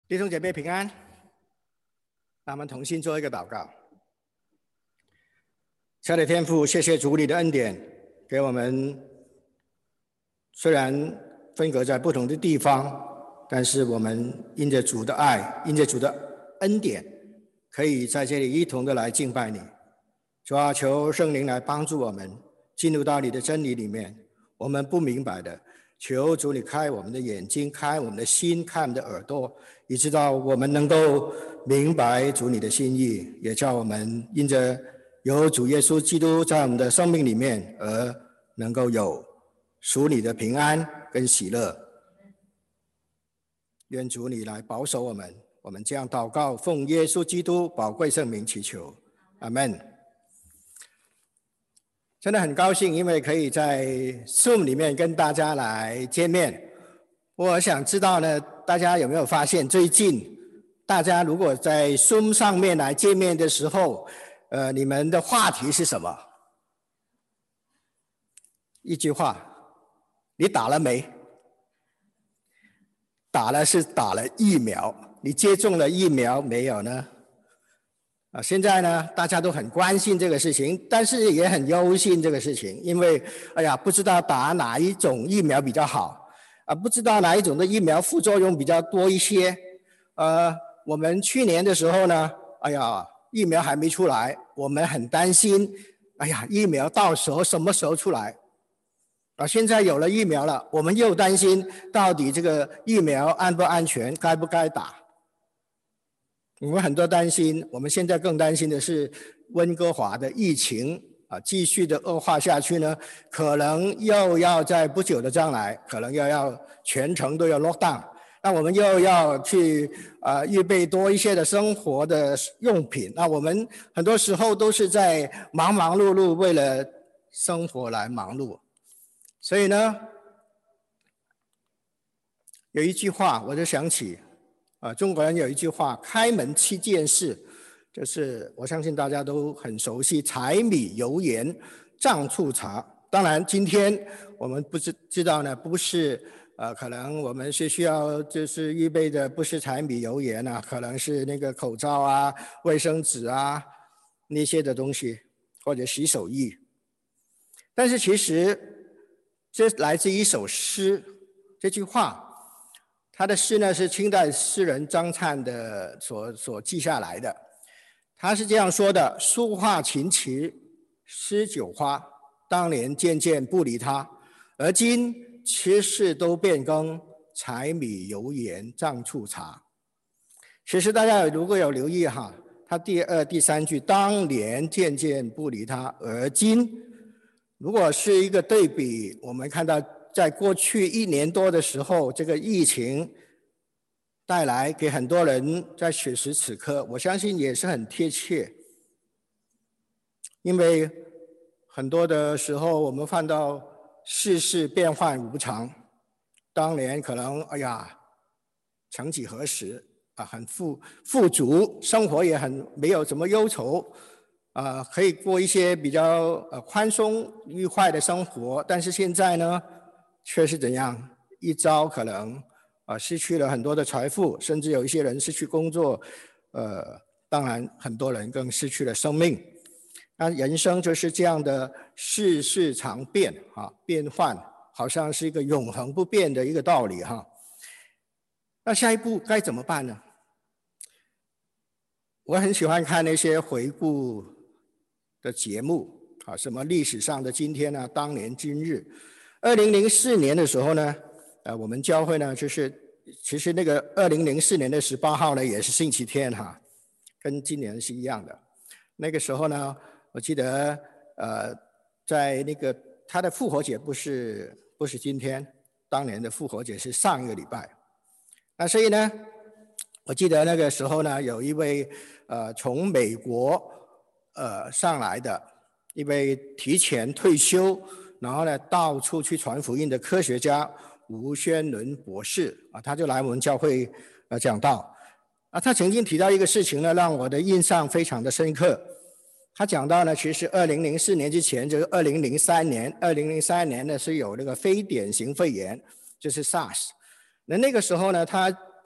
弟兄姐妹平安，让我们同心做一个祷告。亲爱的天父，谢谢主你的恩典，给我们虽然分隔在不同的地方，但是我们因着主的爱，因着主的恩典，可以在这里一同的来敬拜你。主啊，求圣灵来帮助我们进入到你的真理里面，我们不明白的，求主你开我们的眼睛，开我们的心，开我们的耳朵，以致到我们能够明白主你的心意，也叫我们因着有主耶稣基督在我们的生命里面，而能够有属你的平安跟喜乐。愿主你来保守我们，我们这样祷告，奉耶稣基督宝贵圣名祈求，阿们。真的很高兴，因为可以在 Zoom 里面跟大家来见面。我想知道呢，大家有没有发现，最近大家如果在 Zoom 上面来见面的时候，你们的话题是什么？一句话，你打了没？打了是打了疫苗，你接种了疫苗没有呢？现在呢，大家都很关心这个事情，但是也很忧心这个事情，因为不知道打哪一种疫苗比较好，不知道哪一种的疫苗副作用比较多一些。我们去年的时候呢，疫苗还没出来，我们很担心，疫苗到时候什么时候出来？现在有了疫苗了，我们又担心到底这个疫苗安不安全，该不该打？我们很多担心，我们现在更担心的是温哥华的疫情继续的恶化下去呢，可能又要在不久的将来，可能要全程都要 lock down， 那我们又要去预备多一些的生活的用品，那我们很多时候都是在忙忙碌碌为了生活来忙碌，所以呢，有一句话我就想起。中国人有一句话，开门七件事，就是我相信大家都很熟悉，柴米油盐酱醋茶。当然今天我们不知道呢，不是可能我们是需要就是预备的不是柴米油盐可能是那个口罩卫生纸那些的东西，或者洗手液。但是其实这来自一首诗，这句话他的诗呢是清代诗人张粲的所记下来的，他是这样说的：书画琴棋诗酒花，当年件件不离他，而今吃事都变更，柴米油盐酱醋茶。其实大家如果有留意他第二、第三句当年件件不离他，而今，如果是一个对比，我们看到在过去1年多的时候，这个疫情带来给很多人在此时此刻，我相信也是很贴切。因为很多的时候我们看到世事变幻无常，当年可能曾几何时很富足，生活也很没有什么忧愁，可以过一些比较宽松愉快的生活，但是现在呢却是怎样？一朝可能失去了很多的财富，甚至有一些人失去工作，当然很多人更失去了生命。那人生就是这样的，世事常变变幻，好像是一个永恒不变的一个道理那下一步该怎么办呢？我很喜欢看那些回顾的节目什么历史上的今天当年今日。2004年的时候呢，我们教会呢就是其实那个2004年的18号呢也是星期天跟今年是一样的。那个时候呢，我记得在那个他的复活节不是今天，当年的复活节是上一个礼拜。那所以呢，我记得那个时候呢，有一位从美国上来的一位提前退休，然后呢到处去传福音的科学家吴宣伦博士他就来我们教会讲道他曾经提到一个事情呢，让我的印象非常的深刻。他讲到呢，其实2004年之前就是2003年呢是有那个非典型肺炎，就是 SARS。那个时候呢，他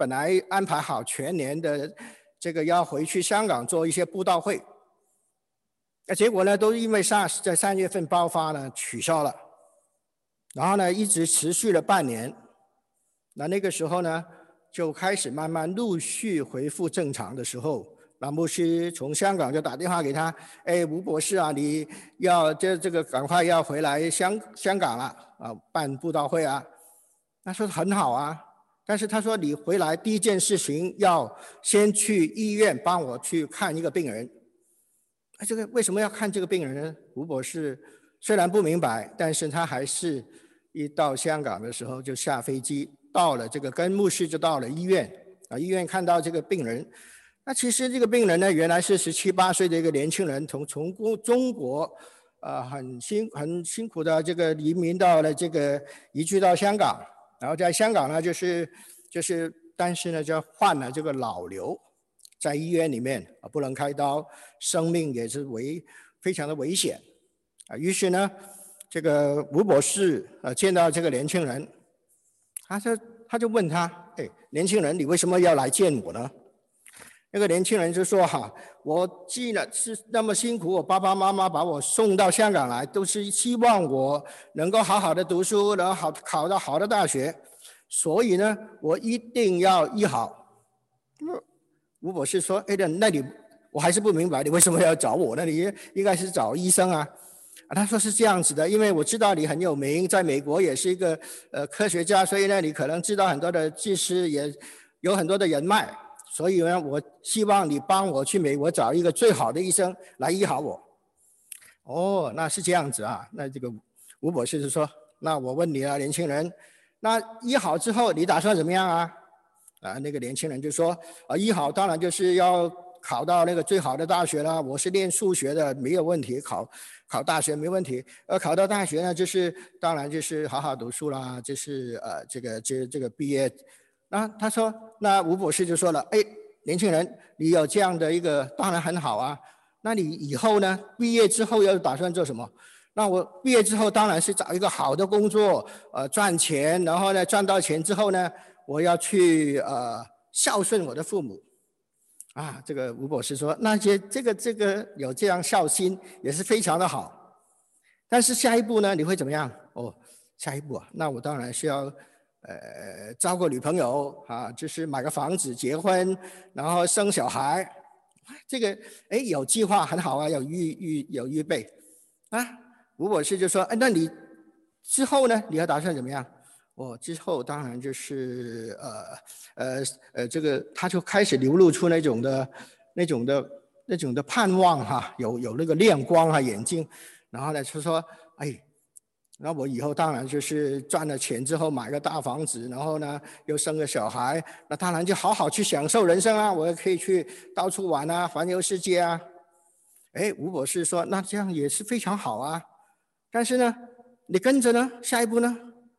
本来安排好全年的这个要回去香港做一些布道会，那结果呢，都因为 SARS 在3月份爆发呢取消了，然后呢一直持续了半年，那个时候呢就开始慢慢陆续恢复正常的时候，那牧师从香港就打电话给他，哎，吴博士啊，你要这个赶快要回来香港了啊，办布道会啊。他说很好啊，但是他说你回来第一件事情要先去医院帮我去看一个病人。这个为什么要看这个病人呢？吴博士虽然不明白，但是他还是一到香港的时候就下飞机，到了这个跟牧师就到了医院啊，医院看到这个病人。那其实这个病人呢，原来是17、18岁的一个年轻人，从中国很辛苦的这个移民到了这个移居到香港，然后在香港呢但是呢就患了这个脑瘤，在医院里面不能开刀，生命也是非常的危险啊。于是呢，这个吴博士见到这个年轻人，他就问他，哎，年轻人，你为什么要来见我呢？那个年轻人就说我既然是那么辛苦，我爸爸妈妈把我送到香港来，都是希望我能够好好的读书，然后考到好的大学，所以呢，我一定要医好。吴博士说，哎，那你我还是不明白，你为什么要找我呢？你应该是找医生啊。他说是这样子的，因为我知道你很有名，在美国也是一个科学家，所以呢，你可能知道很多的知识，也有很多的人脉。所以呢，我希望你帮我去美国找一个最好的医生来医好我。哦，那是这样子啊。那这个吴博士就说，那我问你啊，年轻人，那医好之后你打算怎么样啊？那个年轻人就说，医好当然就是要考到那个最好的大学啦。我是练数学的，没有问题，考大学没问题。考到大学呢，当然就是好好读书啦，就是这个毕业。那他说，那吴博士就说了，哎，年轻人，你有这样的一个，当然很好啊。那你以后呢？毕业之后要打算做什么？那我毕业之后当然是找一个好的工作，赚钱，然后呢，赚到钱之后呢，我要去孝顺我的父母。啊，这个吴博士说，那些这个有这样孝心也是非常的好。但是下一步呢，你会怎么样？哦，下一步啊，那我当然是要。招个女朋友啊，就是买个房子、结婚，然后生小孩，这个有计划很好啊，有预备啊。吴博士就说，那你之后呢？你要打算怎么样？之后当然就是这个他就开始流露出那种的盼望哈，有那个亮光啊眼睛，然后呢就说，哎。那我以后当然就是赚了钱之后买个大房子，然后呢又生个小孩，那当然就好好去享受人生啊！我也可以去到处玩啊，环游世界啊。吴博士说，那这样也是非常好啊。但是呢，你跟着呢，下一步呢？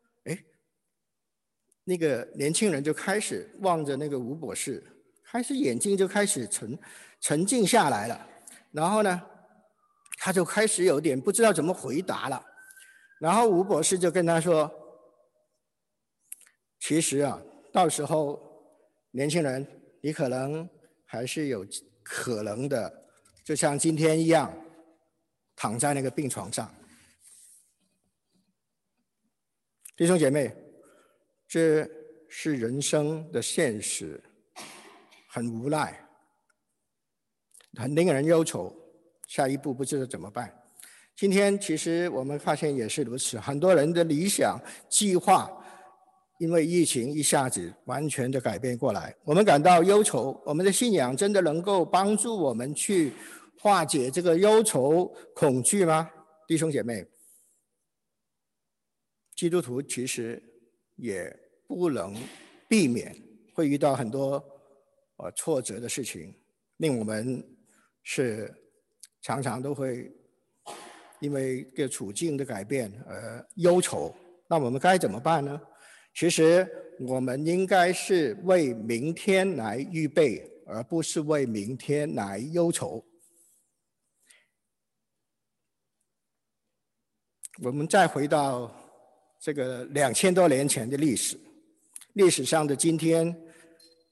那个年轻人就开始望着那个吴博士，开始眼睛就开始沉静下来了。然后呢，他就开始有点不知道怎么回答了。然后吴博士就跟他说，其实啊，到时候年轻人你可能还是有可能的，就像今天一样，躺在那个病床上。弟兄姐妹，这是人生的现实，很无奈，很令人忧愁，下一步不知道怎么办。今天其实我们发现也是如此，很多人的理想计划因为疫情一下子完全的改变过来，我们感到忧愁。我们的信仰真的能够帮助我们去化解这个忧愁恐惧吗？弟兄姐妹，基督徒其实也不能避免会遇到很多挫折的事情，令我们是常常都会因为这个处境的改变而忧愁。那我们该怎么办呢？其实我们应该是为明天来预备，而不是为明天来忧愁。我们再回到这个2000多年前的历史上的今天，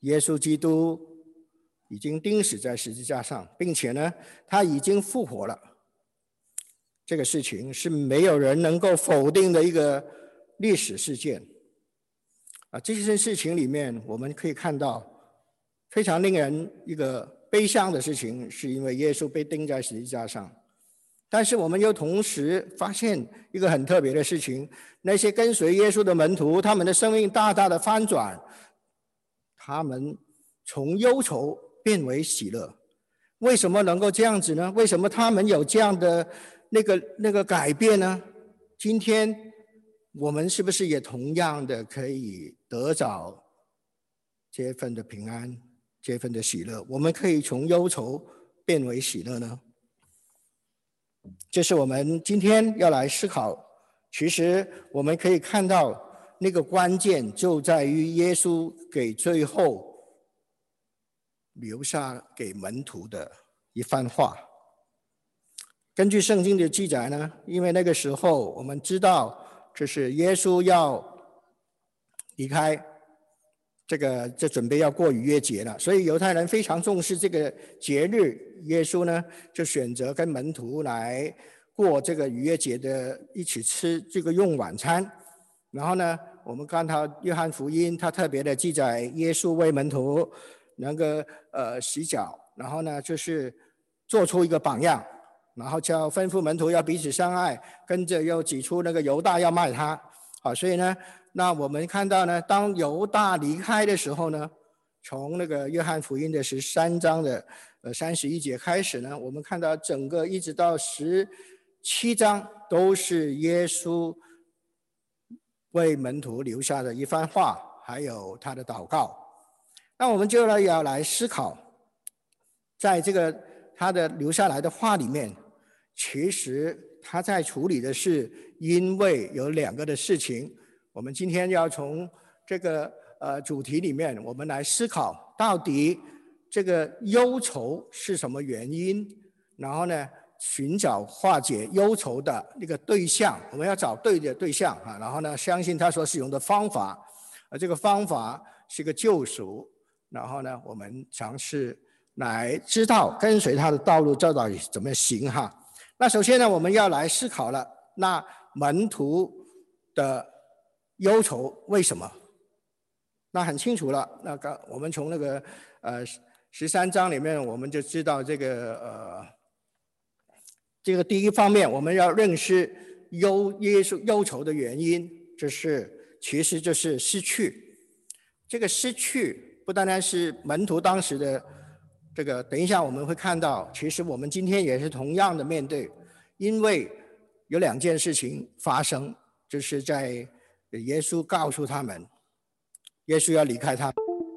耶稣基督已经钉死在十字架上，并且呢，他已经复活了。这个事情是没有人能够否定的一个历史事件。这件事情里面，我们可以看到非常令人一个悲伤的事情，是因为耶稣被钉在十字架上。但是我们又同时发现一个很特别的事情，那些跟随耶稣的门徒，他们的生命大大的翻转，他们从忧愁变为喜乐。为什么能够这样子呢？为什么他们有这样的那个改变呢？今天我们是不是也同样的可以得着这份的平安，这份的喜乐？我们可以从忧愁变为喜乐呢？这是我们今天要来思考。其实我们可以看到那个关键就在于耶稣给最后留下给门徒的一番话。根据圣经的记载呢，因为那个时候我们知道这是耶稣要离开这准备要过逾越节了，所以犹太人非常重视这个节日。耶稣呢就选择跟门徒来过这个逾越节的，一起吃这个用晚餐。然后呢，我们看到约翰福音，他特别的记载耶稣为门徒那个洗脚，然后呢就是做出一个榜样，然后叫吩咐门徒要彼此相爱，跟着又指出那个犹大要卖他。好，所以呢，那我们看到呢，当犹大离开的时候呢，从那个约翰福音的13章的31节开始呢，我们看到整个一直到17章都是耶稣为门徒留下的一番话，还有他的祷告。那我们就要来思考，在这个他的留下来的话里面，其实他在处理的是因为有2个的事情。我们今天要从这个主题里面，我们来思考到底这个忧愁是什么原因，然后呢寻找化解忧愁的那个对象，我们要找对的对象啊，然后呢相信他所使用的方法，这个方法是个救赎，然后呢我们尝试来知道跟随他的道路这到底怎么行哈。那首先呢，我们要来思考了，那门徒的忧愁为什么？那很清楚了，那个我们从那个13章里面，我们就知道这个第一方面，我们要认识忧愁的原因，其实就是失去。这个失去不单单是门徒当时的这个，等一下我们会看到，其实我们今天也是同样的面对，因为有2件事情发生，就是在耶稣告诉他们，耶稣要离开他们。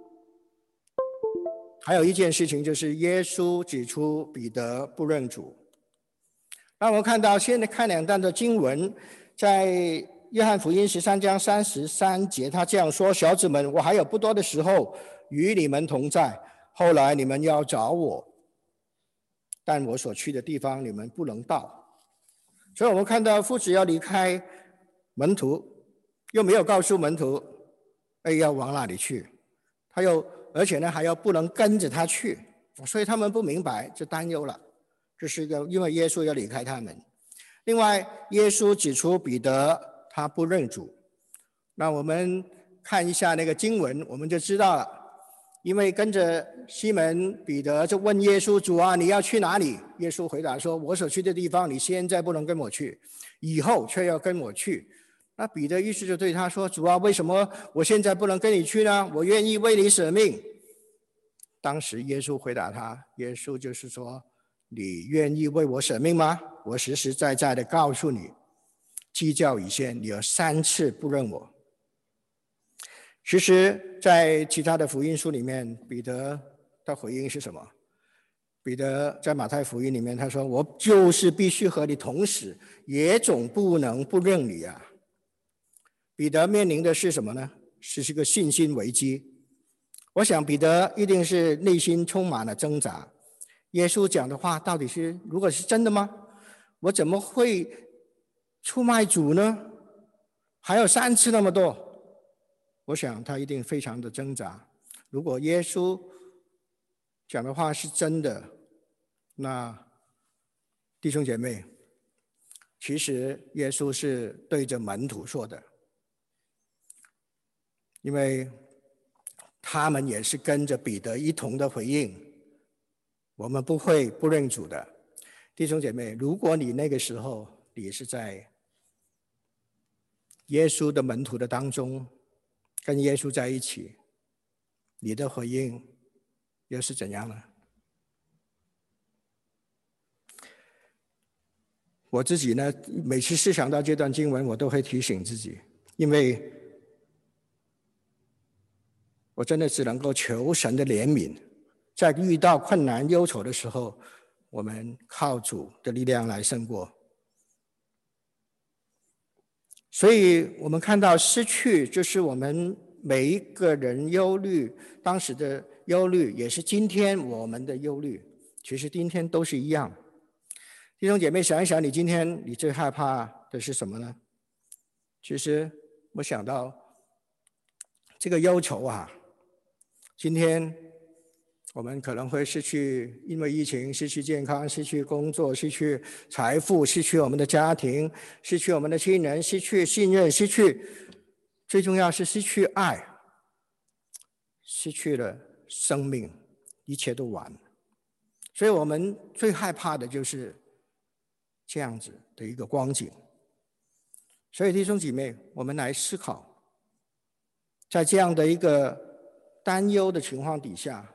还有一件事情就是耶稣指出彼得不认主。那我们看到现在看2段的经文，在约翰福音13章33节，他这样说：小子们，我还有不多的时候与你们同在，后来你们要找我，但我所去的地方你们不能到。所以我们看到父子要离开门徒，又没有告诉门徒要往哪里去，而且呢还要不能跟着他去，所以他们不明白，就担忧了。这是因为耶稣要离开他们。另外，耶稣指出彼得他不认主。那我们看一下那个经文，我们就知道了。因为跟着西门彼得就问耶稣：主啊，你要去哪里？耶稣回答说：我所去的地方，你现在不能跟我去，以后却要跟我去。那彼得于是就对他说：主啊，为什么我现在不能跟你去呢？我愿意为你舍命。当时耶稣回答他，耶稣就是说：你愿意为我舍命吗？我实实在在的告诉你，鸡叫以前你有3次不认我。其实在其他的福音书里面，彼得的回应是什么？彼得在马太福音里面他说：我就是必须和你同死，也总不能不认你啊。彼得面临的是什么呢？是一个信心危机。我想彼得一定是内心充满了挣扎。耶稣讲的话到底是如果是真的吗？我怎么会出卖主呢？还有3次那么多。我想他一定非常的挣扎。 如果耶稣讲的话是真的，那弟兄姐妹，其实耶稣是对着门徒说的，因为他们也是跟着彼得一同的回应，我们不会不认主的。弟兄姐妹，如果你那个时候你是在耶稣的门徒的当中，跟耶稣在一起，你的回应又是怎样呢？我自己呢，每次思想到这段经文，我都会提醒自己，因为我真的只能够求神的怜悯，在遇到困难忧愁的时候，我们靠主的力量来胜过。所以我们看到失去，就是我们每一个人忧虑，当时的忧虑也是今天我们的忧虑，其实今天都是一样。弟兄姐妹，想一想，你今天你最害怕的是什么呢？其实我想到这个忧愁啊，今天我们可能会失去，因为疫情失去健康，失去工作，失去财富，失去我们的家庭，失去我们的亲人，失去信任，失去，最重要是失去爱，失去了生命，一切都完了。所以我们最害怕的就是这样子的一个光景。所以弟兄姐妹，我们来思考，在这样的一个担忧的情况底下，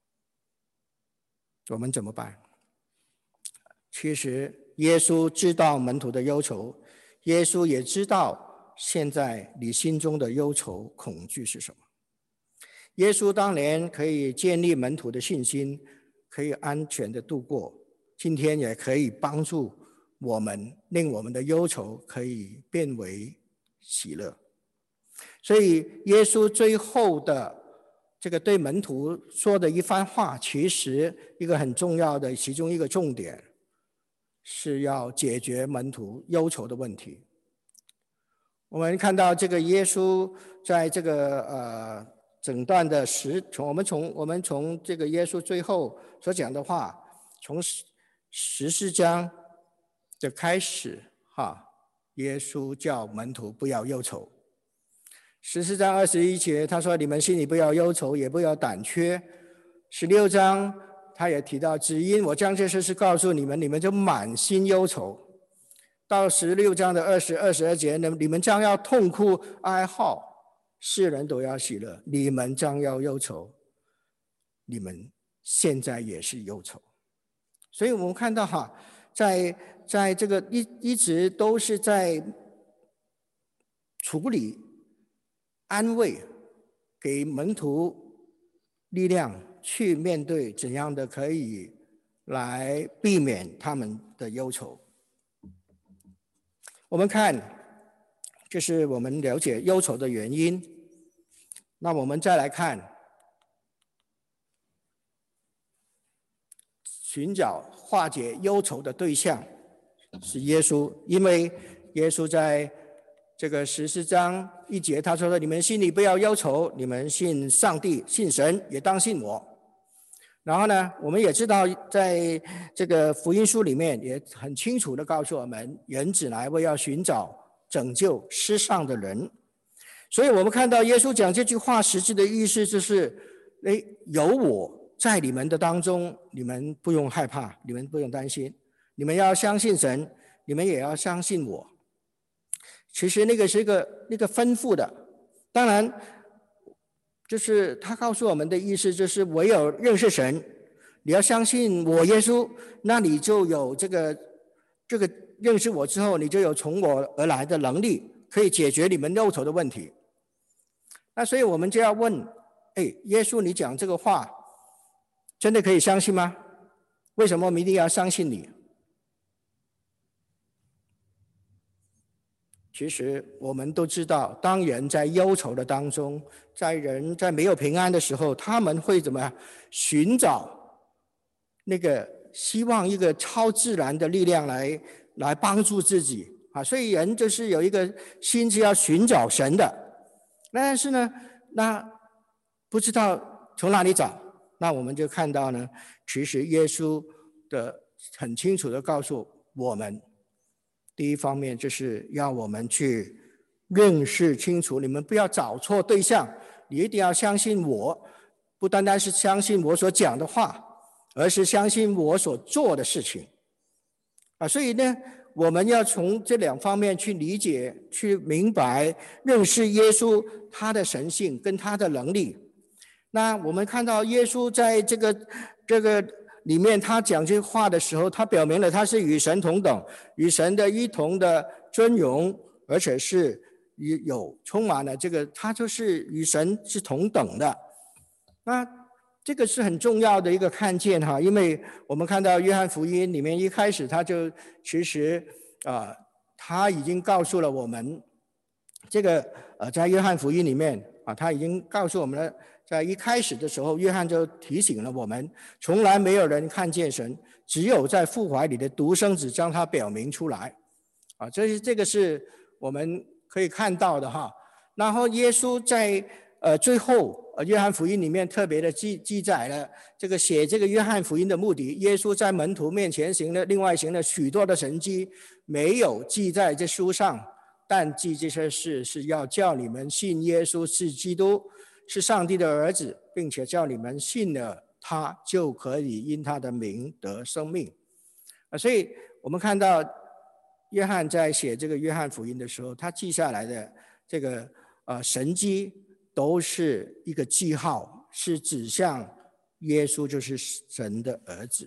我们怎么办？其实耶稣知道门徒的忧愁，耶稣也知道现在你心中的忧愁恐惧是什么。耶稣当年可以建立门徒的信心，可以安全的度过，今天也可以帮助我们，令我们的忧愁可以变为喜乐。所以耶稣最后的这个对门徒说的一番话，其实一个很重要的其中一个重点是要解决门徒忧愁的问题。我们看到这个耶稣在这个整段的我们从这个耶稣最后所讲的话，从14章的开始耶稣叫门徒不要忧愁。14章21节他说，你们心里不要忧愁，也不要胆怯。16章他也提到，只因我将这些事告诉你们，你们就满心忧愁。到16章的20、22节，你们将要痛哭哀号，世人都要喜乐，你们将要忧愁，你们现在也是忧愁。所以我们看到在这个一直都是在处理安慰，给门徒力量去面对怎样的可以来避免他们的忧愁。我们看，这是我们了解忧愁的原因。那我们再来看，寻找化解忧愁的对象是耶稣，因为耶稣在这个14章1节他说，你们心里不要忧愁，你们信上帝信神也当信我。然后呢，我们也知道在这个福音书里面也很清楚的告诉我们，人子来为要寻找拯救失丧的人。所以我们看到耶稣讲这句话实质的意思就是有我在你们的当中，你们不用害怕，你们不用担心，你们要相信神，你们也要相信我。其实那个是那个吩咐的，当然就是他告诉我们的意思就是唯有认识神，你要相信我耶稣，那你就有这个认识我之后，你就有从我而来的能力，可以解决你们忧愁的问题。那所以我们就要问，耶稣你讲这个话真的可以相信吗？为什么我们一定要相信你？其实我们都知道，当人在忧愁的当中，人在没有平安的时候，他们会怎么样？寻找那个希望一个超自然的力量来帮助自己所以人就是有一个心是要寻找神的。但是呢，那不知道从哪里找？那我们就看到呢，其实耶稣的很清楚的告诉我们，第一方面就是要我们去认识清楚，你们不要找错对象，你一定要相信我，不单单是相信我所讲的话，而是相信我所做的事情。所以呢，我们要从这两方面去理解、去明白、认识耶稣他的神性跟他的能力。那我们看到耶稣在这个里面，他讲这话的时候，他表明了他是与神同等，与神的一同的尊荣，而且是充满了这个，他就是与神是同等的。那这个是很重要的一个看见哈，因为我们看到约翰福音里面一开始他就其实他已经告诉了我们，这个在约翰福音里面他已经告诉我们了。在一开始的时候，约翰就提醒了我们，从来没有人看见神，只有在父怀里的独生子将他表明出来。这个是我们可以看到的哈。然后耶稣在最后约翰福音里面特别的记载了这个写这个约翰福音的目的。耶稣在门徒面前另外行了许多的神迹，没有记在这书上，但记这些事是要叫你们信耶稣是基督，是上帝的儿子，并且叫你们信了他，就可以因他的名得生命。所以我们看到约翰在写这个约翰福音的时候，他记下来的这个神迹都是一个记号，是指向耶稣就是神的儿子。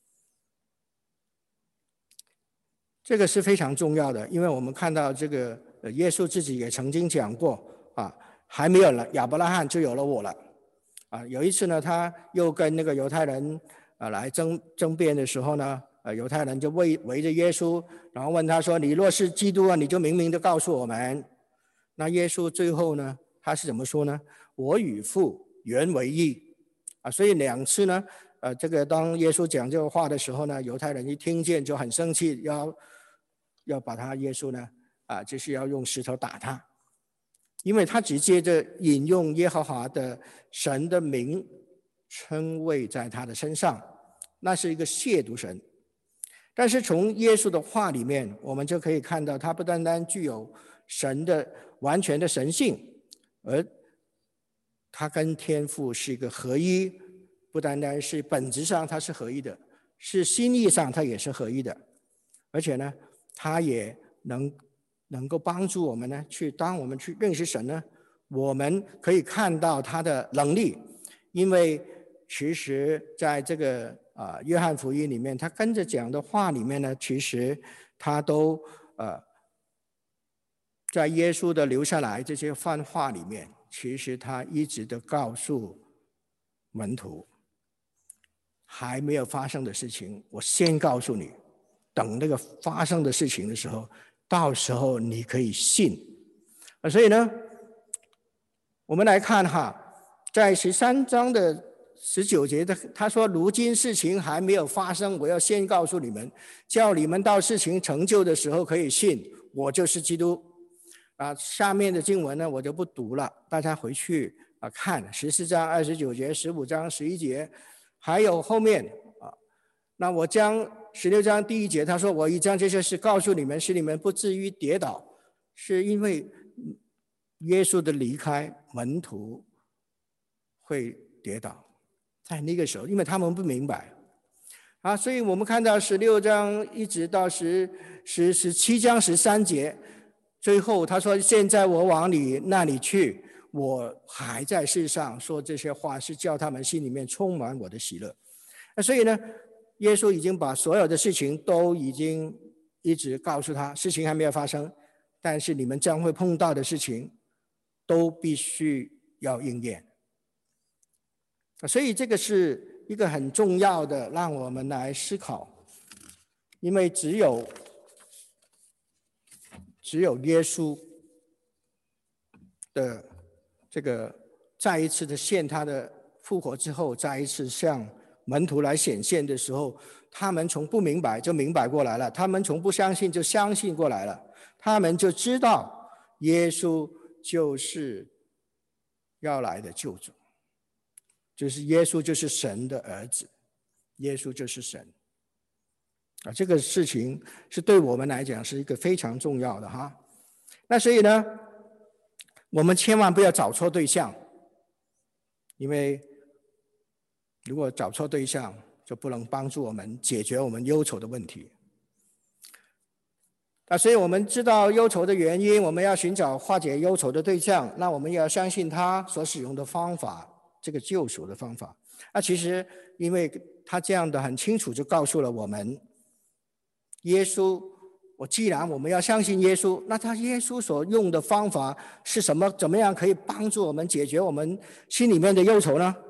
这个是非常重要的，因为我们看到这个耶稣自己也曾经讲过还没有了亚伯拉罕就有了我了有一次呢，他又跟那个犹太人来争辩的时候呢，犹太人就围着耶稣，然后问他说：“你若是基督你就明明的告诉我们。”那耶稣最后呢，他是怎么说呢？我与父原为一所以两次呢，这个当耶稣讲这个话的时候呢，犹太人一听见就很生气，要把他耶稣呢就是要用石头打他。因为他只接着引用耶和华的神的名称谓在他的身上，那是一个亵渎神。但是从耶稣的话里面，我们就可以看到他不单单具有神的完全的神性，而他跟天父是一个合一，不单单是本质上他是合一的，是心意上他也是合一的。而且呢，他也能够帮助我们呢，当我们去认识神呢，我们可以看到他的能力。因为其实在这个约翰福音里面，他跟着讲的话里面呢，其实他都在耶稣的留下来这些番话里面，其实他一直的告诉门徒，还没有发生的事情我先告诉你，等那个发生的事情的时候，到时候你可以信。所以呢，我们来看在13章的19节他说：“如今事情还没有发生，我要先告诉你们，叫你们到事情成就的时候可以信，我就是基督。”下面的经文呢，我就不读了，大家回去看14章29节、15章11节，还有后面那我将16章第1节，他说：“我已将这些事告诉你们，使你们不至于跌倒。”是因为耶稣的离开，门徒会跌倒，在那个时候，因为他们不明白所以我们看到16章一直到17章13节，最后他说：“现在我往你那里去，我还在世上说这些话，是叫他们心里面充满我的喜乐。”所以呢，耶稣已经把所有的事情都已经一直告诉他，事情还没有发生，但是你们将会碰到的事情都必须要应验。所以这个是一个很重要的，让我们来思考，因为只有耶稣的这个再一次的现他的复活之后，再一次向门徒来显现的时候，他们从不明白就明白过来了，他们从不相信就相信过来了，他们就知道耶稣就是要来的救主。 就是耶稣就是神的儿子，耶稣就是神这个事情是对我们来讲是一个非常重要的哈。那所以呢，我们千万不要找错对象，因为如果找错对象，就不能帮助我们解决我们忧愁的问题。所以我们知道忧愁的原因，我们要寻找化解忧愁的对象，那我们也要相信他所使用的方法，这个救赎的方法。其实因为他这样的很清楚就告诉了我们，耶稣，既然我们要相信耶稣，那他耶稣所用的方法是什么？怎么样可以帮助我们解决我们心里面的忧愁呢？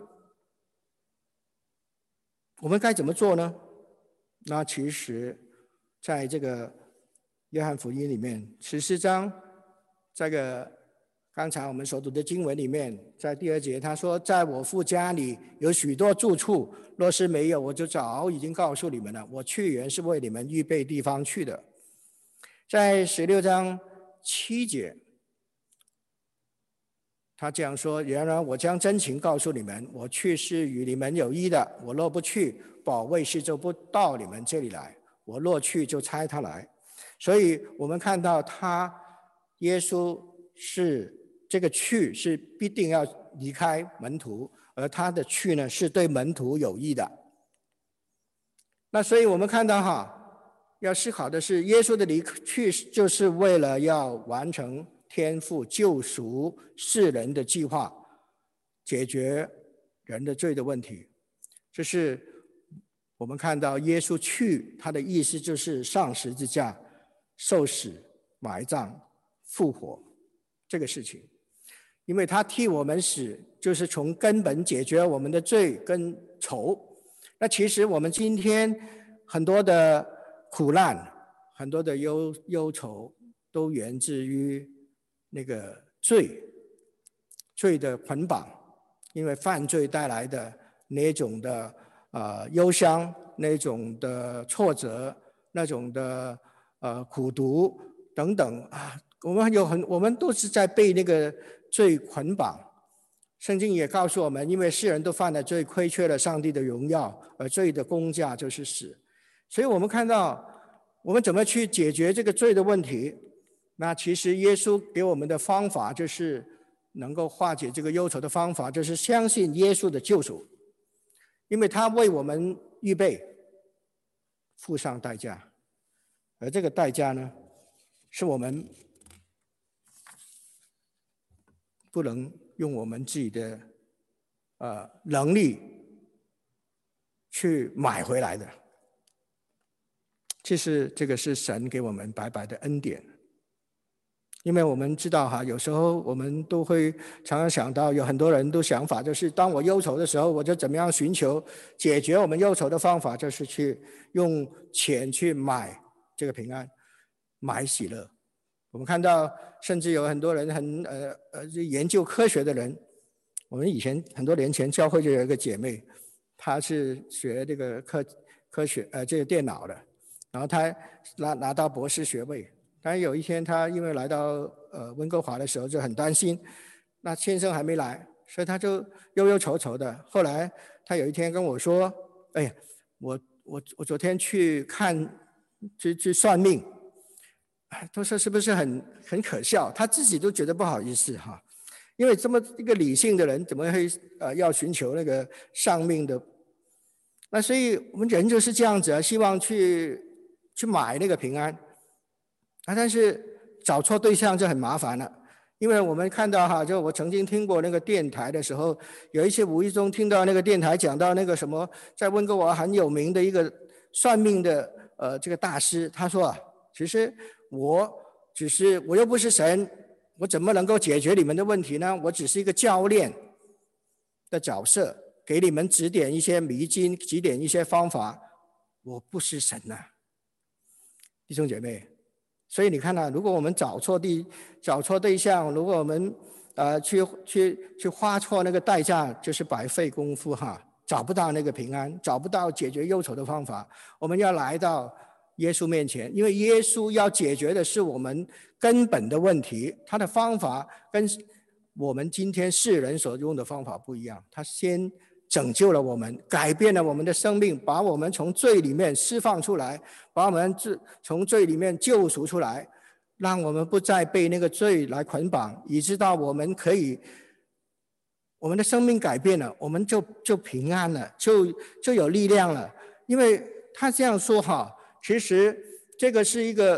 我们该怎么做呢？那其实在这个约翰福音里面14章，这个刚才我们所读的经文里面，在第2节他说，在我父家里有许多住处，若是没有，我就早已经告诉你们了，我去原是为你们预备地方去的。在16章7节他这样说，然而我将真情告诉你们，我去是与你们有益的，我若不去，保惠师就不到你们这里来，我若去就差他来。所以我们看到耶稣是这个去是必定要离开门徒，而他的去呢是对门徒有益的。那所以我们看到要思考的是，耶稣的离去就是为了要完成天父救赎世人的计划，解决人的罪的问题。这是我们看到耶稣去，他的意思就是上十字架、受死、埋葬、复活这个事情。因为他替我们死，就是从根本解决我们的罪跟仇。那其实我们今天很多的苦难，很多的忧愁，都源自于那个罪的捆绑，因为犯罪带来的那种的忧伤，那种的挫折，那种的苦毒等等我们都是在被那个罪捆绑。圣经也告诉我们，因为世人都犯了罪，亏缺了上帝的荣耀，而罪的工价就是死。所以我们看到我们怎么去解决这个罪的问题，那其实耶稣给我们的方法，就是能够化解这个忧愁的方法，就是相信耶稣的救赎，因为他为我们预备，付上代价，而这个代价呢，是我们不能用我们自己的能力去买回来的。其实这个是神给我们白白的恩典。因为我们知道有时候我们都会常常想到，有很多人都想法就是当我忧愁的时候，我就怎么样寻求解决我们忧愁的方法，就是去用钱去买这个平安，买喜乐。我们看到甚至有很多人研究科学的人，我们以前很多年前教会就有一个姐妹，她是学这个科学这个电脑的，然后她拿到博士学位。但有一天他因为来到温哥华的时候就很担心，那先生还没来，所以他就忧愁愁的。后来他有一天跟我说，哎呀，我昨天去算命，他说是不是很可笑，他自己都觉得不好意思因为这么一个理性的人怎么会要寻求那个上命的。那所以我们人就是这样子希望去买那个平安但是找错对象就很麻烦了。因为我们看到就我曾经听过那个电台的时候，有一些无意中听到那个电台讲到那个什么在温哥华很有名的一个算命的这个大师，他说其实我又不是神，我怎么能够解决你们的问题呢？我只是一个教练的角色，给你们指点一些迷津，指点一些方法，我不是神弟兄姐妹。所以你看如果我们找错对象，如果我们去花错那个代价，就是白费功夫找不到那个平安，找不到解决忧愁的方法。我们要来到耶稣面前，因为耶稣要解决的是我们根本的问题，他的方法跟我们今天世人所用的方法不一样。他先拯救了我们，改变了我们的生命，把我们从罪里面释放出来，把我们从罪里面救赎出来，让我们不再被那个罪来捆绑，以致到我们可以，我们的生命改变了，我们就平安了，就有力量了。因为他这样说哈，其实这个是一个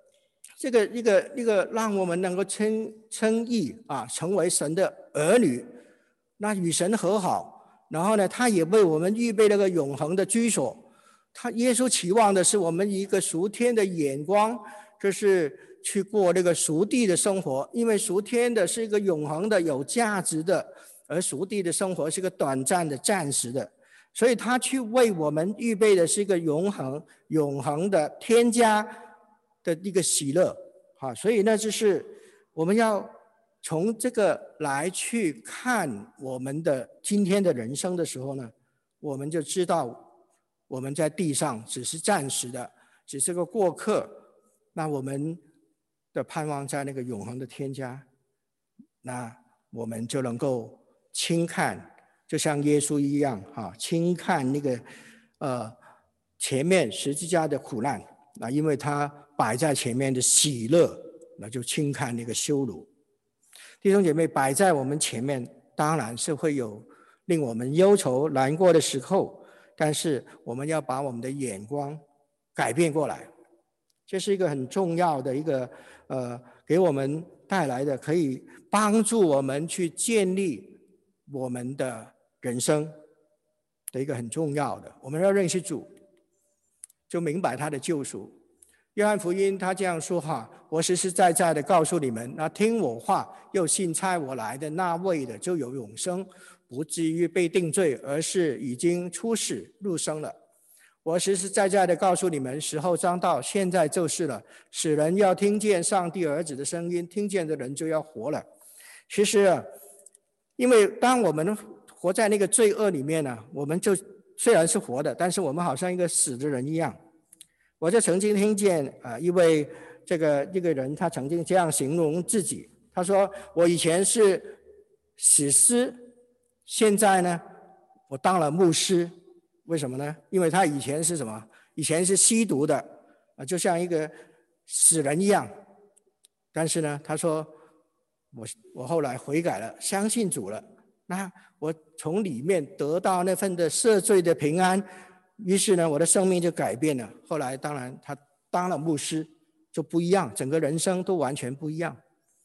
让我们能够称义啊，成为神的儿女，那与神和好，然后呢，他也为我们预备了个永恒的居所。耶稣期望的是我们一个属天的眼光，就是去过那个属地的生活，因为属天的是一个永恒的、有价值的，而属地的生活是一个短暂的、暂时的。所以他去为我们预备的是一个永恒的天家的一个喜乐。所以呢，就是我们要从这个来去看我们的今天的人生的时候呢，我们就知道我们在地上只是暂时的，只是个过客。那我们的盼望在那个永恒的天家，那我们就能够轻看，就像耶稣一样轻看那个前面十字架的苦难，那因为他摆在前面的喜乐，那就轻看那个羞辱。弟兄姐妹，摆在我们前面当然是会有令我们忧愁难过的时候，但是我们要把我们的眼光改变过来，这是一个很重要的一个给我们带来的，可以帮助我们去建立我们的人生的一个很重要的。我们要认识主，就明白他的救赎。约翰福音他这样说我实实在在的告诉你们，那听我话又信差我来的那位的就有永生，不至于被定罪，而是已经出死入生了。我实实在在的告诉你们，时候将到，现在就是了。使人要听见上帝儿子的声音，听见的人就要活了。其实因为当我们活在那个罪恶里面呢，我们就虽然是活的，但是我们好像一个死的人一样。我就曾经听见一位一个人，他曾经这样形容自己，他说：我以前是死尸，现在呢我当了牧师。为什么呢？因为他以前是什么？以前是吸毒的就像一个死人一样。但是呢，他说我后来悔改了，相信主了，那我从里面得到那份的赦罪的平安，于是呢，我的生命就改变了。后来当然他当了牧师就不一样，整个人生都完全不一样。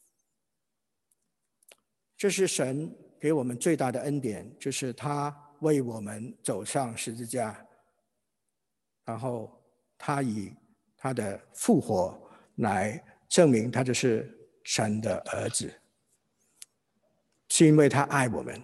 这是神给我们最大的恩典，就是他为我们走上十字架，然后他以他的复活来证明他就是神的儿子，是因为他爱我们。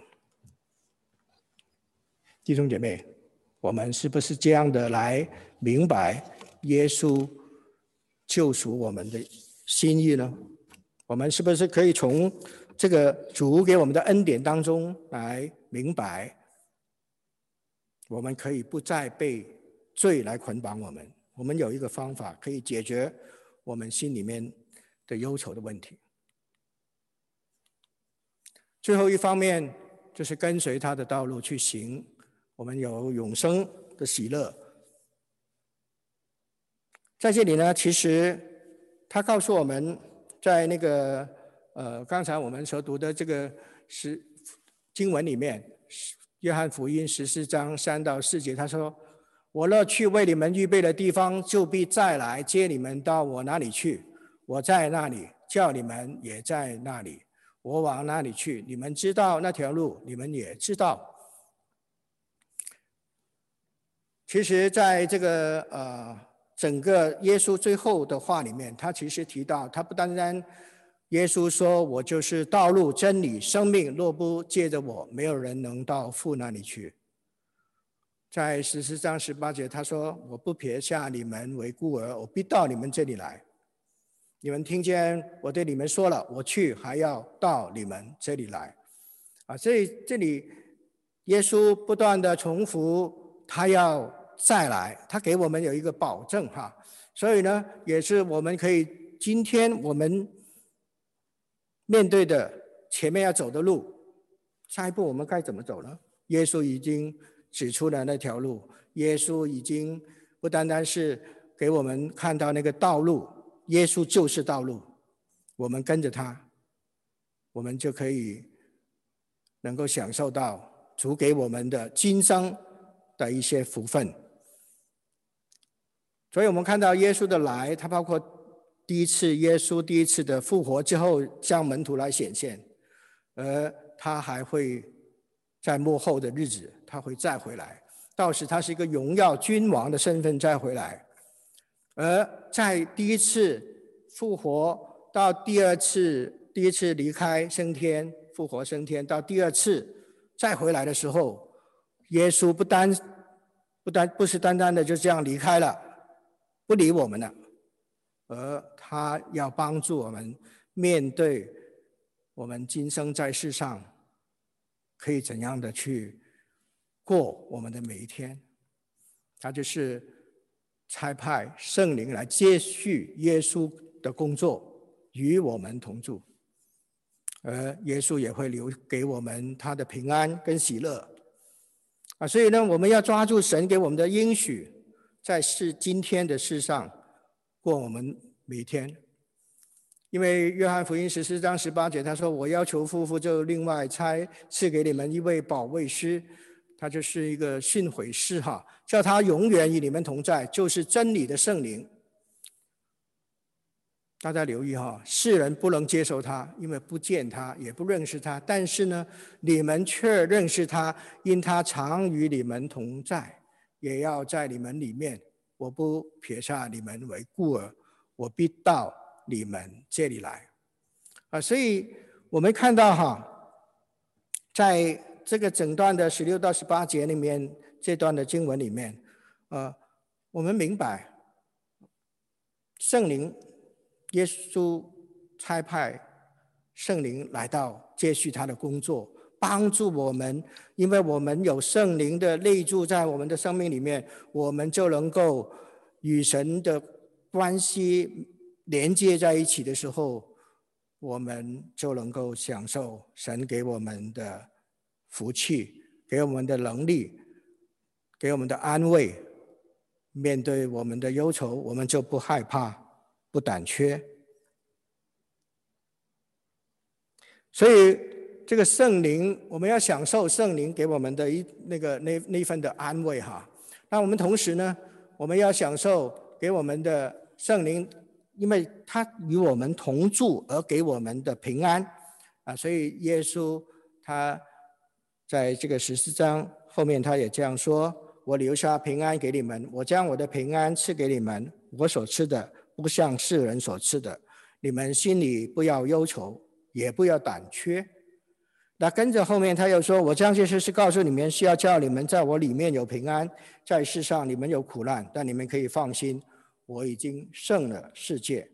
弟兄姐妹，我们是不是这样的来明白耶稣救赎我们的心意呢？我们是不是可以从这个主给我们的恩典当中来明白，我们可以不再被罪来捆绑我们？我们有一个方法可以解决我们心里面的忧愁的问题。最后一方面就是跟随他的道路去行，我们有永生的喜乐。在这里呢，其实他告诉我们，在那个刚才我们所读的这个经文里面，约翰福音14章3到4节，他说：我若去为你们预备的地方，就必再来接你们到我那里去。我在那里，叫你们也在那里。我往那里去，你们知道那条路，你们也知道。其实在这个整个耶稣最后的话里面，他其实提到，他不单单耶稣说我就是道路真理生命，若不借着我，没有人能到父那里去。在14章18节他说，我不撇下你们为孤儿，我必到你们这里来。你们听见我对你们说了，我去还要到你们这里来。所以这里耶稣不断的重复他要再来，他给我们有一个保证所以呢，也是我们可以今天我们面对的前面要走的路，下一步我们该怎么走呢？ 耶稣已经指出了那条路，耶稣已经不单单是给我们看到那个道路，耶稣就是道路，我们跟着他，我们就可以能够享受到主给我们的今生的一些福分。所以我们看到耶稣的来，他包括耶稣第一次的复活之后向门徒来显现，而他还会在末后的日子他会再回来，到时他是一个荣耀君王的身份再回来。而在第一次复活到第一次离开升天，复活升天，到第二次再回来的时候，耶稣不是单单的就这样离开了，不理我们了，而他要帮助我们面对我们今生在世上可以怎样的去过我们的每一天。他就是差派圣灵来接续耶稣的工作，与我们同住，而耶稣也会留给我们他的平安跟喜乐所以呢，我们要抓住神给我们的应许，在今天的世上过我们每一天。因为约翰福音14章18节他说，我要求父就另外赐给你们一位保惠师，他就是一个训诲师叫他永远与你们同在，就是真理的圣灵。大家留意世人不能接受他，因为不见他也不认识他，但是呢，你们却认识他，因他常与你们同在，也要在你们里面。我不撇下你们为孤儿，我必到你们这里来所以我们看到在这个整段的16到18节里面，这段的经文里面我们明白圣灵，耶稣差派圣灵来到接续他的工作，帮助我们，因为我们有圣灵的内住在我们的生命里面，我们就能够与神的关系连接在一起的时候，我们就能够享受神给我们的福气，给我们的能力，给我们的安慰。面对我们的忧愁，我们就不害怕，不胆怯。所以这个圣灵，我们要享受圣灵给我们的那份的安慰那我们同时呢，我们要享受给我们的圣灵，因为他与我们同住而给我们的平安所以耶稣他在这个14章后面他也这样说，我留下平安给你们，我将我的平安赐给你们，我所赐的不像世人所赐的，你们心里不要忧愁，也不要胆怯。那跟着后面他又说，我将这些事告诉你们，是要叫你们在我里面有平安，在世上你们有苦难，但你们可以放心，我已经胜了世界。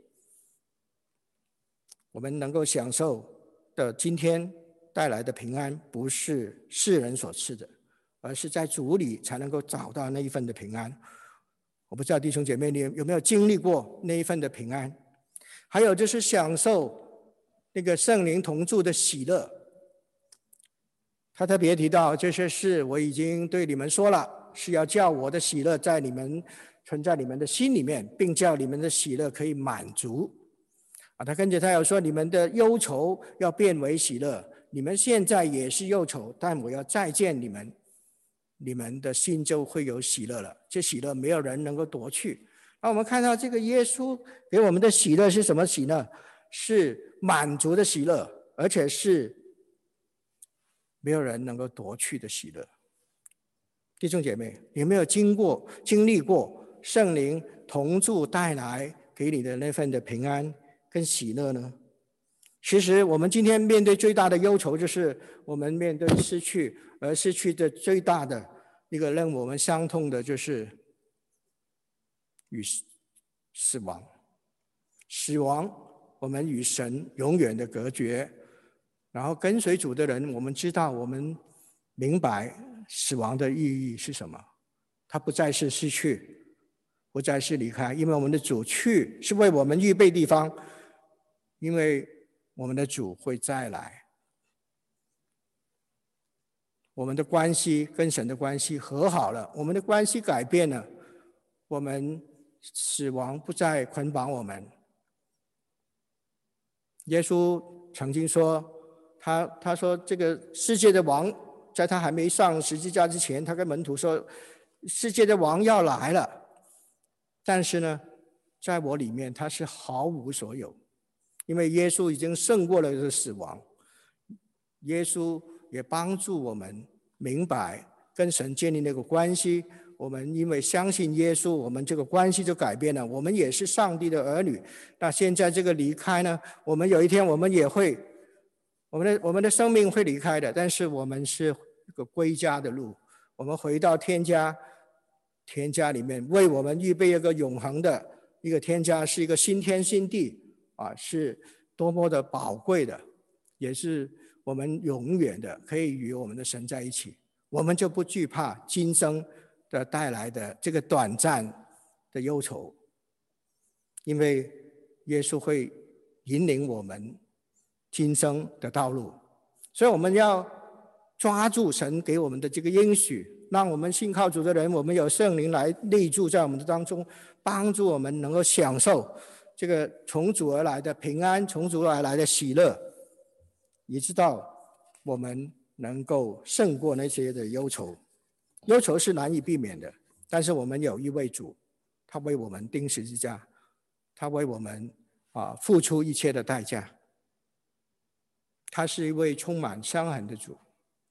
我们能够享受的今天带来的平安，不是世人所赐的，而是在主里才能够找到那一份的平安。我不知道弟兄姐妹你有没有经历过那一份的平安。还有就是享受那个圣灵同住的喜乐。他特别提到这些事我已经对你们说了，是要叫我的喜乐存在你们的心里面，并叫你们的喜乐可以满足他跟着他要说，你们的忧愁要变为喜乐，你们现在也是忧愁，但我要再见你们，你们的心就会有喜乐了，这喜乐没有人能够夺去。我们看到这个耶稣给我们的喜乐是什么喜乐？是满足的喜乐，而且是没有人能够夺去的喜乐。弟兄姐妹，有没有经历过圣灵同住带来给你的那份的平安跟喜乐呢？其实我们今天面对最大的忧愁，就是我们面对失去，而失去的最大的一个让我们伤痛的，就是与死亡。死亡，我们与神永远的隔绝。然后跟随主的人，我们知道，我们明白死亡的意义是什么。它不再是失去，不再是离开，因为我们的主去是为我们预备地方，因为我们的主会再来。 我们的关系跟神的关系和好了，我们的关系改变了，我们死亡不再捆绑我们。耶稣曾经说，他说这个世界的王，在他还没上十字架之前，他跟门徒说，世界的王要来了，但是呢，在我里面他是毫无所有，因为耶稣已经胜过了这个死亡。耶稣也帮助我们明白跟神建立那个关系，我们因为相信耶稣，我们这个关系就改变了，我们也是上帝的儿女。那现在这个离开呢，我们有一天我们也会，我们的生命会离开的，但是我们是一个归家的路，我们回到天家里面，为我们预备一个永恒的一个天家，是一个新天新地啊，是多么的宝贵的，也是我们永远的可以与我们的神在一起，我们就不惧怕今生的带来的这个短暂的忧愁，因为耶稣会引领我们今生的道路。所以我们要抓住神给我们的这个应许，让我们信靠主的人，我们有圣灵来内住在我们的当中，帮助我们能够享受这个从主而来的平安，从主而来的喜乐，也知道我们能够胜过那些的忧愁。忧愁是难以避免的，但是我们有一位主，他为我们钉十字架，他为我们付出一切的代价，他是一位充满伤痕的主。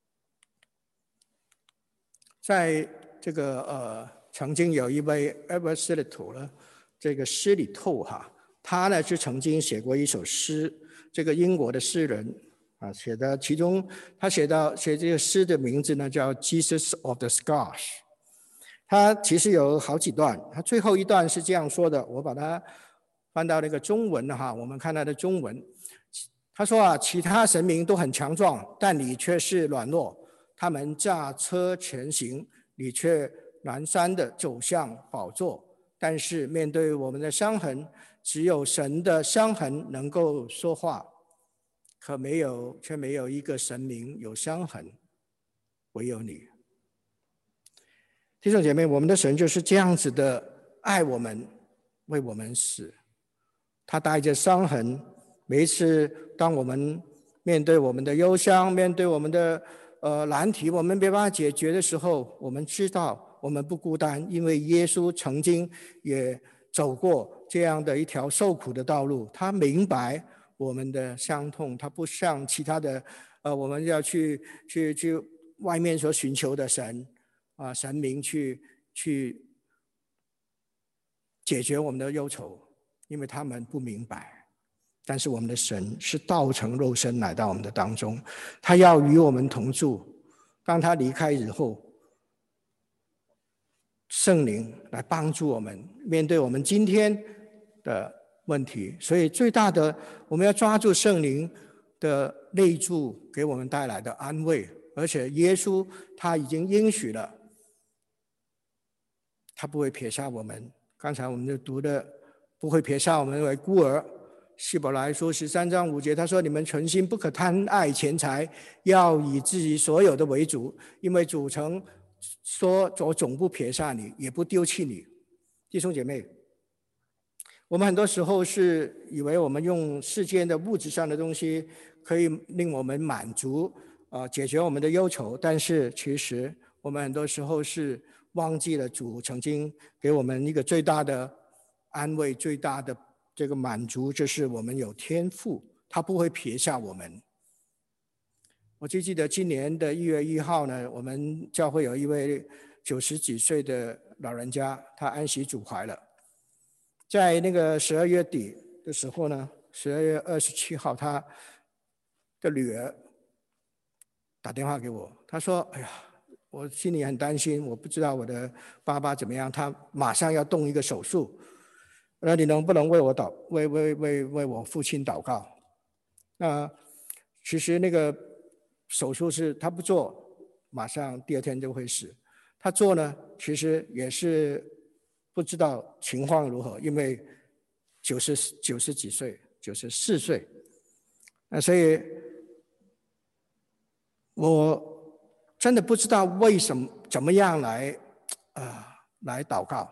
在这个曾经有一位 Everett 呢，这个诗里透他呢是曾经写过一首诗，这个英国的诗人写的，其中他写这个诗的名字呢叫 Jesus of the Scars。 他其实有好几段，他最后一段是这样说的，我把它翻到那个中文我们看他的中文。他说其他神明都很强壮，但你却是软弱，他们驾车前行，你却蹒跚地走向宝座。但是面对我们的伤痕，只有神的伤痕能够说话，却没有一个神明有伤痕，唯有你。弟兄姐妹，我们的神就是这样子的爱我们，为我们死。他带着伤痕，每一次当我们面对我们的忧伤，面对我们的难题，我们没办法解决的时候，我们知道我们不孤单，因为耶稣曾经也走过这样的一条受苦的道路，他明白我们的伤痛，他不像其他的我们要去外面所寻求的神神明去解决我们的忧愁，因为他们不明白。但是我们的神是道成肉身来到我们的当中，他要与我们同住。当他离开以后，圣灵来帮助我们面对我们今天的问题。所以最大的，我们要抓住圣灵的内住给我们带来的安慰，而且耶稣他已经应许了，他不会撇下我们。刚才我们就读的，不会撇下我们为孤儿。希伯来书13章5节，他说：“你们存心不可贪爱钱财，要以自己所有的为主，因为主曾说：我总不撇下你，也不丢弃你。”弟兄姐妹，我们很多时候是以为我们用世间的物质上的东西可以令我们满足解决我们的忧愁，但是其实我们很多时候是忘记了主曾经给我们一个最大的安慰，最大的这个满足，就是我们有天父，他不会撇下我们。我就记得今年的1月1号呢，我们教会有一位90几岁的老人家，他安息主怀了。在那个12月底的时候呢，12月27号，他的女儿打电话给我，他说：“哎呀，我心里很担心，我不知道我的爸爸怎么样，他马上要动一个手术，那你能不能为我父亲祷告？”那其实那个手术是他不做，马上第2天就会死。他做呢，其实也是不知道情况如何，因为90几岁，94岁。所以我真的不知道为什么怎么样来祷告，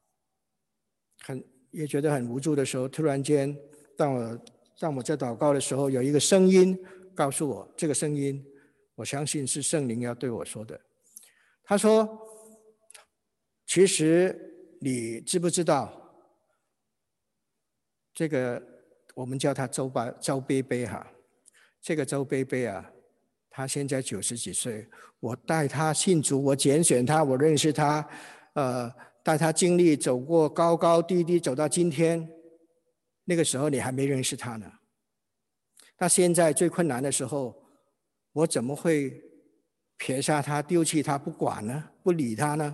也觉得很无助的时候，突然间当我在祷告的时候，有一个声音告诉我，这个声音我相信是圣灵要对我说的。他说，其实你知不知道这个我们叫他周贝贝哈，这个周贝贝啊，他现在90几岁，我带他信主，我拣选他，我认识他，带他经历走过高高低低，走到今天，那个时候你还没认识他呢。那现在最困难的时候，我怎么会撇下他，丢弃他，不管呢，不理他呢？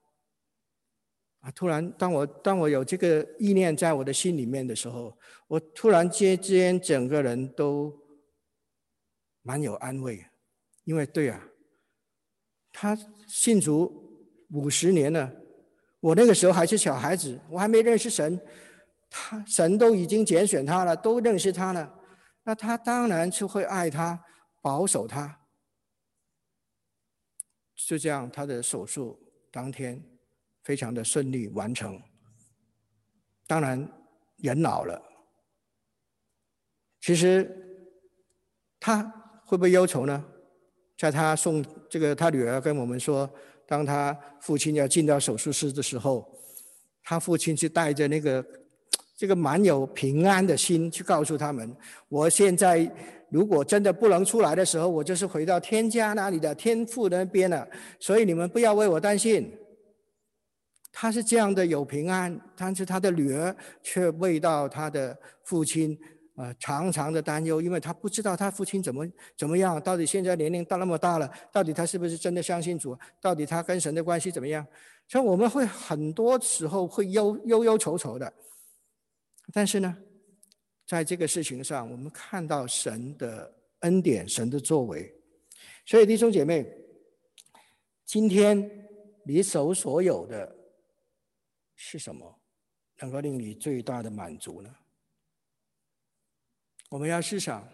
突然当我有这个意念在我的心里面的时候，我突然间整个人都蛮有安慰，因为对啊，他信主50年了，我那个时候还是小孩子，我还没认识神，神都已经拣选他了，都认识他了，那他当然是会爱他，保守他。就这样，他的手术当天非常的顺利完成。当然人老了，其实他会不会忧愁呢？在他送他女儿跟我们说，当他父亲要进到手术室的时候，他父亲是带着这个蛮有平安的心去告诉他们，我现在如果真的不能出来的时候，我就是回到天家那里的天父那边了，所以你们不要为我担心。他是这样的有平安，但是他的女儿却为到他的父亲常常的担忧，因为他不知道他父亲怎么样，到底现在年龄到那么大了，到底他是不是真的相信主，到底他跟神的关系怎么样。所以我们会很多时候会忧愁的。但是呢，在这个事情上，我们看到神的恩典，神的作为。所以弟兄姐妹，今天你手所有的是什么能够令你最大的满足呢？我们要思想，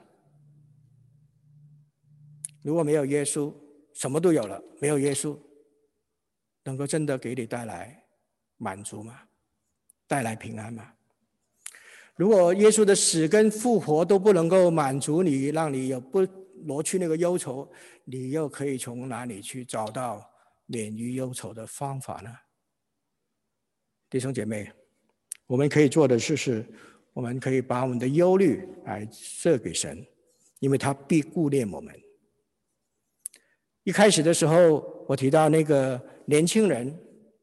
如果没有耶稣，什么都有了，没有耶稣，能够真的给你带来满足吗？带来平安吗？如果耶稣的死跟复活都不能够满足你，让你不挪去那个忧愁，你又可以从哪里去找到免于忧愁的方法呢？弟兄姐妹，我们可以做的是我们可以把我们的忧虑来设给神，因为他必顾念我们。一开始的时候，我提到那个年轻人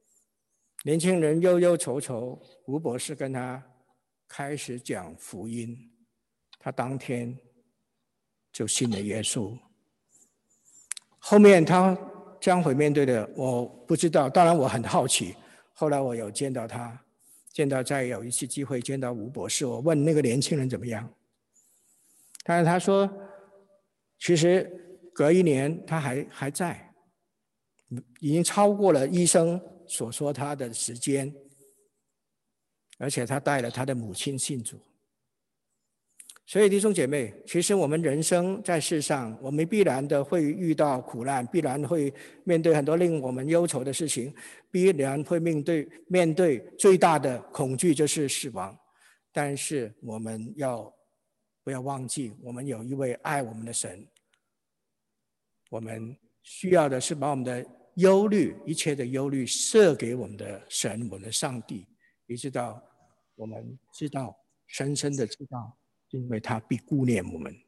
忧忧愁愁，吴博士跟他开始讲福音，他当天就信了耶稣。后面他将会面对的，我不知道，当然我很好奇。后来我有见到他，再有一次机会见到吴博士，我问那个年轻人怎么样，但是他说，其实隔1年他还在，已经超过了医生所说他的时间，而且他带了他的母亲信主。所以弟兄姐妹，其实我们人生在世上，我们必然的会遇到苦难，必然会面对很多令我们忧愁的事情，必然会面对最大的恐惧就是死亡。但是我们不要忘记，我们有一位爱我们的神，我们需要的是把我们的忧虑，一切的忧虑设给我们的神，我们的上帝，以致到我们知道，深深的知道，因为他必顾念我们。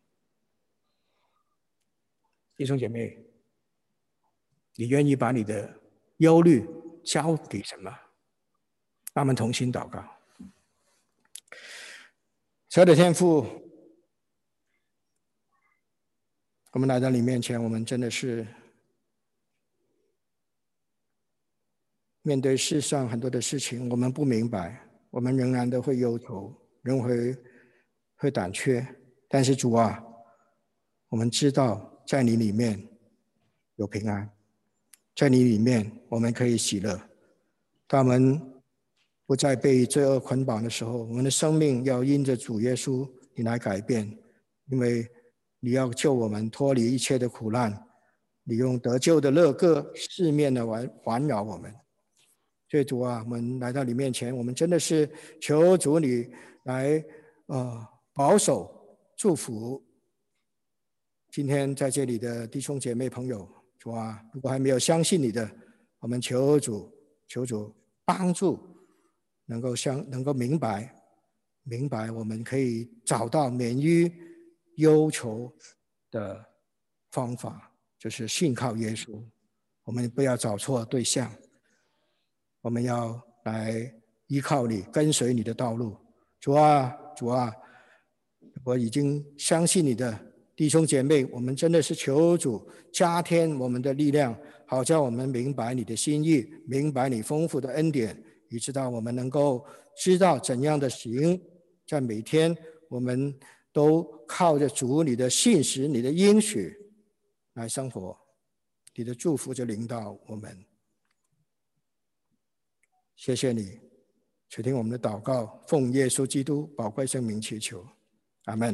弟兄姐妹，你愿意把你的忧虑交给神吗？让我们同心祷告。亲爱的天父，我们来到你面前，我们真的是面对世上很多的事情，我们不明白，我们仍然都会忧愁，仍会胆怯。但是主啊，我们知道在你里面有平安，在你里面我们可以喜乐。当我们不再被罪恶捆绑的时候，我们的生命要因着主耶稣你来改变，因为你要救我们脱离一切的苦难， 你用得救的乐歌四面的环绕我们。所以主啊，我们来到你面前，我们真的是求主你来保守祝福今天在这里的弟兄姐妹朋友。主啊，如果还没有相信你的，我们求主帮助，能够明白我们可以找到免于忧愁的方法，就是信靠耶稣。我们不要找错对象，我们要来依靠你，跟随你的道路。主啊，我已经相信你的弟兄姐妹，我们真的是求主加添我们的力量，好叫我们明白你的心意，明白你丰富的恩典，以致到我们能够知道怎样的行，在每天我们都靠着主你的信实、你的应许来生活，你的祝福就领导我们。谢谢你，垂听我们的祷告，奉耶稣基督宝贵圣名祈求，阿们。